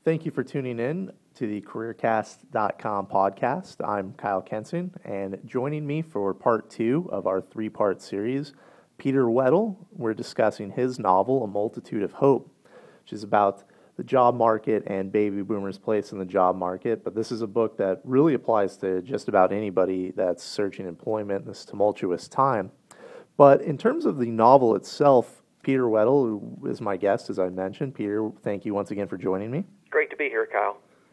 Thank you for tuning in to the CareerCast.com podcast. I'm Kyle Kenson, and joining me for part 2 of our 3-part series, Peter Weddle. We're discussing his novel, A Multitude of Hope, which is about the job market and baby boomers' place in the job market. But this is a book that really applies to just about anybody that's searching employment in this tumultuous time. But in terms of the novel itself, Peter Weddle, who is my guest, as I mentioned. Peter, thank you once again for joining me. Great to be here, Kyle.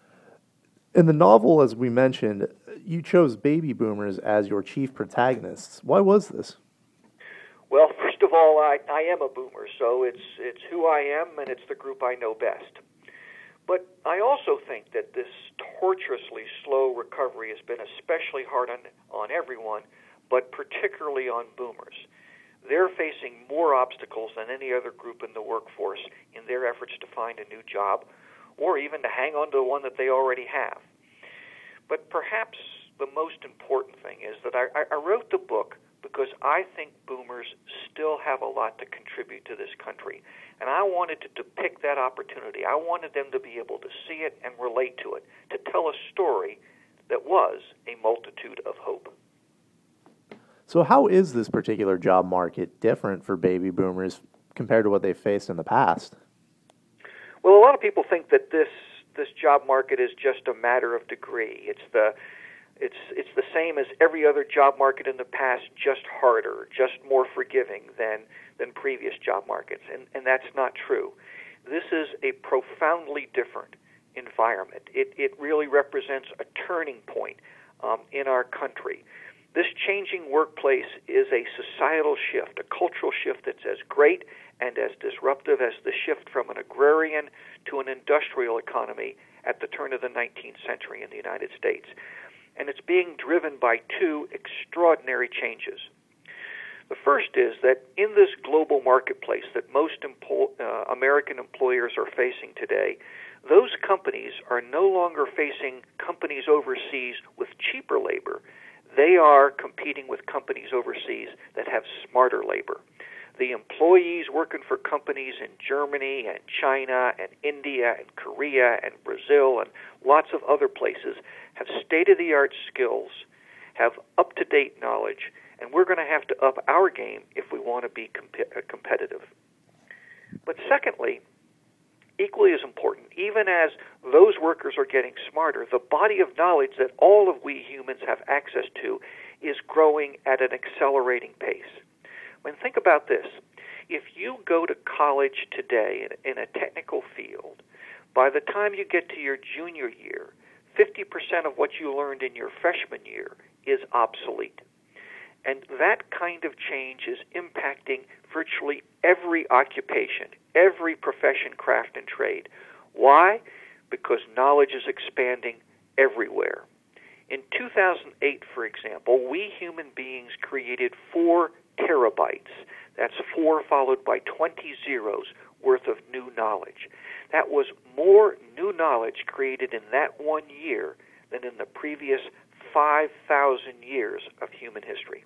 In the novel, as we mentioned, you chose baby boomers as your chief protagonists. Why was this? Well, first of all, I am a boomer, so it's who I am, and it's the group I know best. But I also think that this tortuously slow recovery has been especially hard on everyone, but particularly on boomers. They're facing more obstacles than any other group in the workforce in their efforts to find a new job, or even to hang on to the one that they already have. But perhaps the most important thing is that I wrote the book because I think boomers still have a lot to contribute to this country. And I wanted to depict that opportunity. I wanted them to be able to see it and relate to it, to tell a story that was a multitude of hope. So how is this particular job market different for baby boomers compared to what they faced in the past? Well, a lot of people think that this job market is just a matter of degree. It's the same as every other job market in the past, just harder, just more forgiving than previous job markets, and that's not true. This is a profoundly different environment. It really represents a turning point in our country. This changing workplace is a societal shift, a cultural shift that's as great and as disruptive as the shift from an agrarian to an industrial economy at the turn of the 19th century in the United States. And it's being driven by 2 extraordinary changes. The first is that in this global marketplace that most American employers are facing today, those companies are no longer facing companies overseas with cheaper labor. They are competing with companies overseas that have smarter labor. The employees working for companies in Germany and China and India and Korea and Brazil and lots of other places have state-of-the-art skills, have up-to-date knowledge, and we're going to have to up our game if we want to be competitive. But secondly, equally as important, even as those workers are getting smarter, the body of knowledge that all of we humans have access to is growing at an accelerating pace. I mean, think about this. If you go to college today in a technical field, by the time you get to your junior year, 50% of what you learned in your freshman year is obsolete. And that kind of change is impacting virtually every occupation, every profession, craft, and trade. Why? Because knowledge is expanding everywhere. In 2008, for example, we human beings created 4 terabytes. That's 4 followed by 20 zeros worth of new knowledge. That was more new knowledge created in that 1 year than in the previous 5,000 years of human history.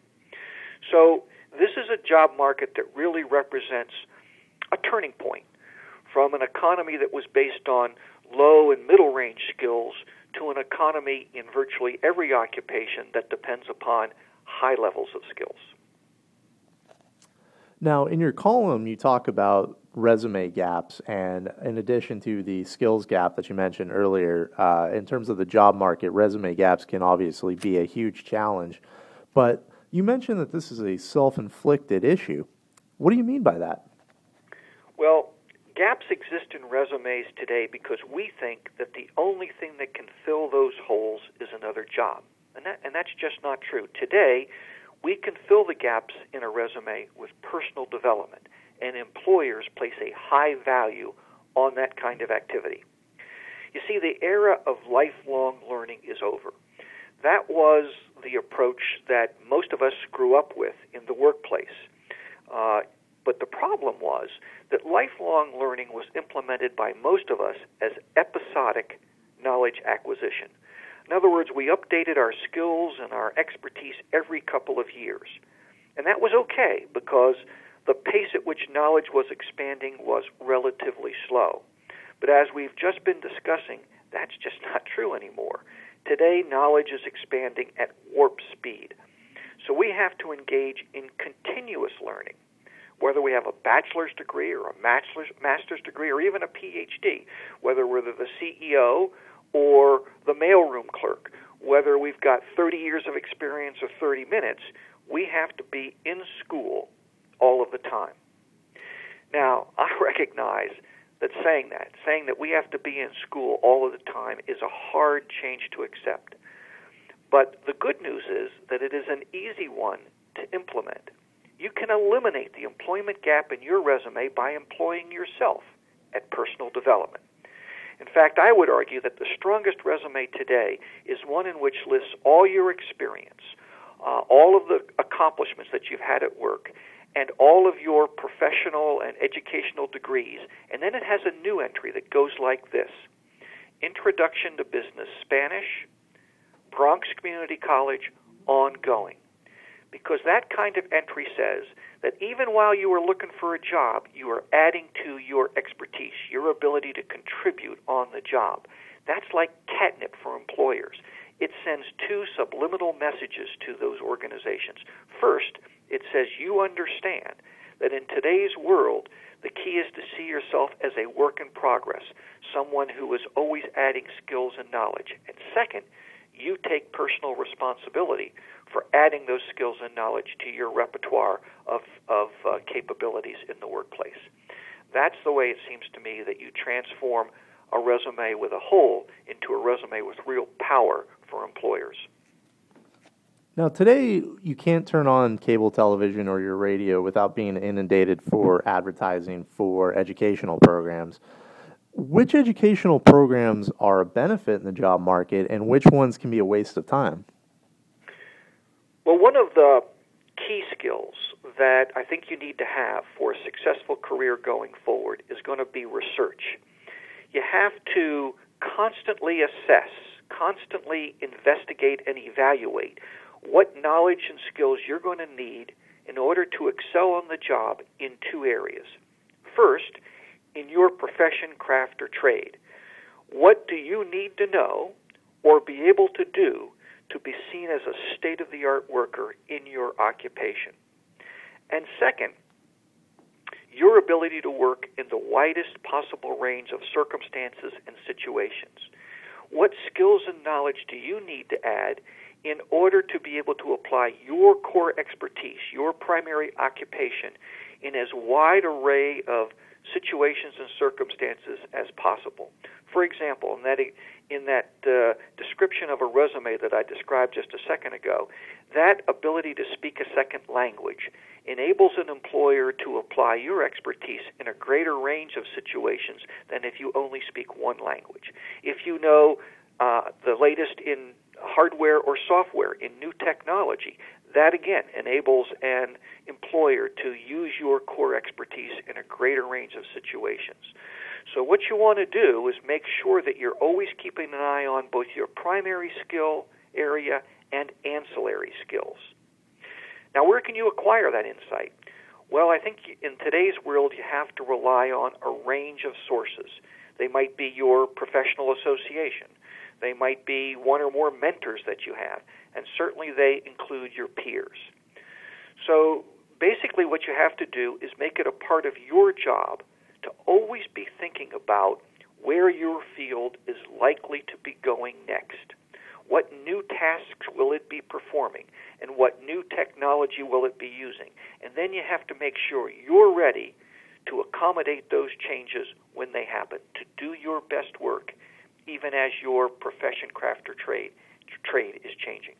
So this is a job market that really represents a turning point from an economy that was based on low and middle range skills to an economy in virtually every occupation that depends upon high levels of skills. Now, in your column, you talk about resume gaps, and in addition to the skills gap that you mentioned earlier, in terms of the job market, resume gaps can obviously be a huge challenge. But you mentioned that this is a self-inflicted issue. What do you mean by that? Well, gaps exist in resumes today because we think that the only thing that can fill those holes is another job. And that's just not true. Today, we can fill the gaps in a resume with personal development, and employers place a high value on that kind of activity. You see, the era of lifelong learning is over. That was the approach that most of us grew up with in the workplace. But the problem was that lifelong learning was implemented by most of us as episodic knowledge acquisition. In other words, we updated our skills and our expertise every couple of years. And that was okay because the pace at which knowledge was expanding was relatively slow. But as we've just been discussing, that's just not true anymore. Today, knowledge is expanding at warp speed. So we have to engage in continuous learning, whether we have a bachelor's degree or a master's degree or even a PhD, whether we're the CEO or the mailroom clerk, whether we've got 30 years of experience or 30 minutes, we have to be in school all of the time. Now, I recognize that saying that we have to be in school all of the time is a hard change to accept. But the good news is that it is an easy one to implement. You can eliminate the employment gap in your resume by employing yourself at personal development. In fact, I would argue that the strongest resume today is one in which lists all your experience, all of the accomplishments that you've had at work, and all of your professional and educational degrees. And then it has a new entry that goes like this: Introduction to Business Spanish, Bronx Community College, ongoing. Because that kind of entry says that even while you are looking for a job, you are adding to your expertise, your ability to contribute on the job. That's like catnip for employers. It sends two subliminal messages to those organizations. First, it says you understand that in today's world, the key is to see yourself as a work in progress, someone who is always adding skills and knowledge. And second, you take personal responsibility for adding those skills and knowledge to your repertoire of capabilities in the workplace. That's the way it seems to me that you transform a resume with a hole into a resume with real power for employers. Now, today, you can't turn on cable television or your radio without being inundated for advertising for educational programs. Which educational programs are a benefit in the job market, and which ones can be a waste of time? Well, one of the key skills that I think you need to have for a successful career going forward is going to be research. You have to constantly assess, constantly investigate and evaluate what knowledge and skills you're going to need in order to excel on the job in two areas. First, in your profession, craft, or trade. What do you need to know or be able to do to be seen as a state-of-the-art worker in your occupation? And second, your ability to work in the widest possible range of circumstances and situations. What skills and knowledge do you need to add in order to be able to apply your core expertise, your primary occupation, in as wide array of situations and circumstances as possible? For example, in that description of a resume that I described just a second ago, that ability to speak a second language enables an employer to apply your expertise in a greater range of situations than if you only speak one language. If you know the latest in hardware or software, in new technology, that again enables an employer to use your core expertise in a greater range of situations. So what you want to do is make sure that you're always keeping an eye on both your primary skill area and ancillary skills. Now, where can you acquire that insight? Well, I think in today's world you have to rely on a range of sources. They might be your professional association. They might be one or more mentors that you have, and certainly they include your peers. So basically what you have to do is make it a part of your job to always be thinking about where your field is likely to be going next. What new tasks will it be performing, and what new technology will it be using? And then you have to make sure you're ready to accommodate those changes when they happen, to do your best work, even as your profession, craft, or trade is changing.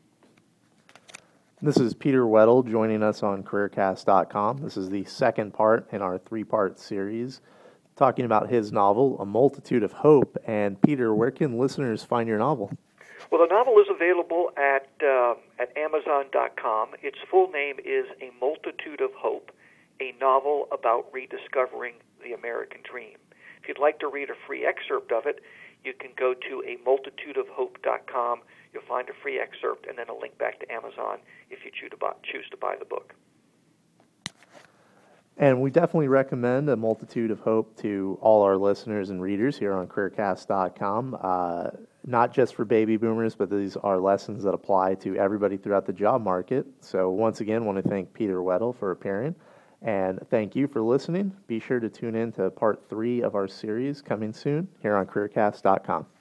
This is Peter Weddle joining us on CareerCast.com. This is the second part in our three-part series talking about his novel, A Multitude of Hope. And Peter, where can listeners find your novel? Well, the novel is available at Amazon.com. Its full name is A Multitude of Hope, a novel about rediscovering the American dream. If you'd like to read a free excerpt of it, you can go to amultitudeofhope.com. You'll find a free excerpt and then a link back to Amazon if you choose to buy the book. And we definitely recommend A Multitude of Hope to all our listeners and readers here on careercast.com. Not just for baby boomers, but these are lessons that apply to everybody throughout the job market. So once again, want to thank Peter Weddle for appearing. And thank you for listening. Be sure to tune in to part 3 of our series coming soon here on careercast.com.